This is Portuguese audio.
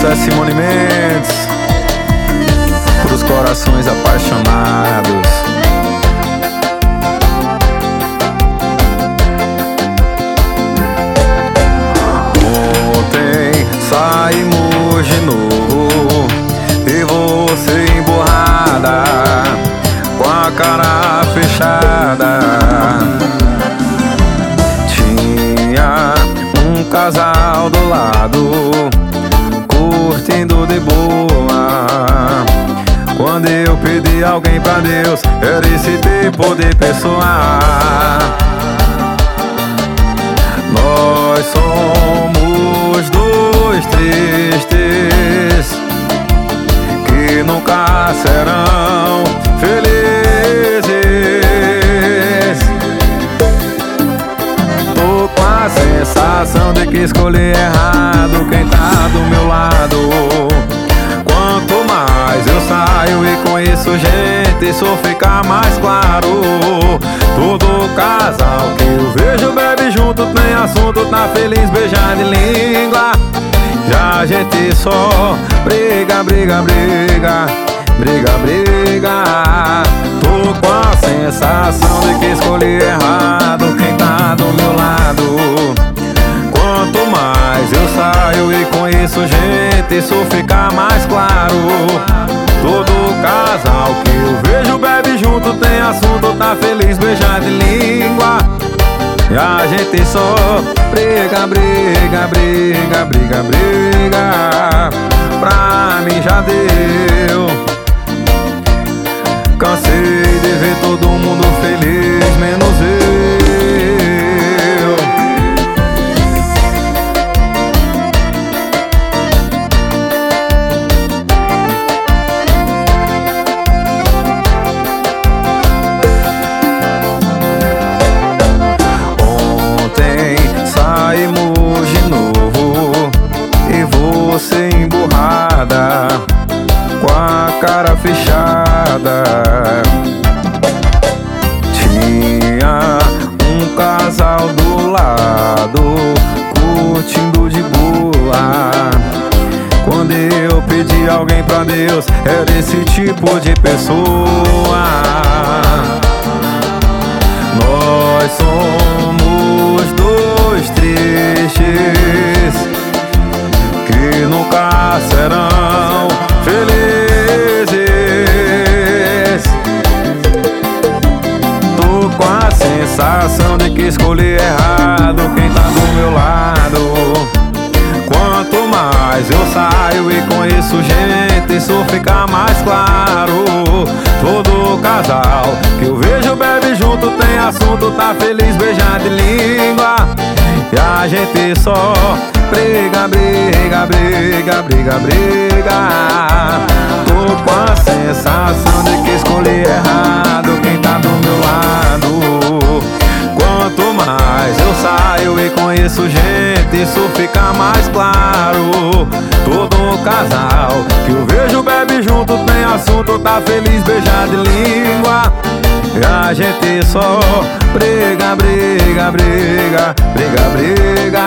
Essa é Simone Mendes, pros corações apaixonados. Ontem saímos de novo e você emburrada, com a cara fechada. Tinha um casal do lado, curtindo de boa. Quando eu pedi alguém pra Deus, era esse tipo de pessoa. Nós somos dois tristes que nunca serão felizes. Tô com a sensação de que escolhi errado quem tá do meu lado. Quanto mais eu saio e conheço gente, isso fica mais claro. Todo casal que eu vejo bebe junto, tem assunto, tá feliz, beijar de língua. Já a gente só briga, briga, briga, briga, briga. Tô com a sensação de que escolhi errado quem tá do meu lado. Quanto mais eu saio e conheço gente, isso fica mais claro. Todo casal que eu vejo bebe junto, tem assunto, tá feliz, beijar de língua. E a gente só briga, briga, briga, briga, briga. Pra mim já deu. Cansei de ver todo mundo feliz, menos eu. Saímos de novo e você emburrada, com a cara fechada. Tinha um casal do lado, curtindo de boa. Quando eu pedi alguém pra Deus, era esse tipo de pessoa. Nós somos dois tristes que nunca serão felizes. Tô com a sensação de que escolhi errado quem tá do meu lado. Quanto mais eu saio e conheço gente, isso fica mais claro. Todo casal que eu vejo bebe junto, tem assunto, tá feliz, beijar de língua. E a gente só briga, briga, briga, briga, briga. Tô com a sensação de que escolhi errado quem tá do meu lado. Quanto mais eu saio e conheço gente, isso fica mais claro. Todo casal que eu vejo bebe junto, tem assunto, tá feliz, beijar de língua. E a gente só briga, briga, briga, briga, briga.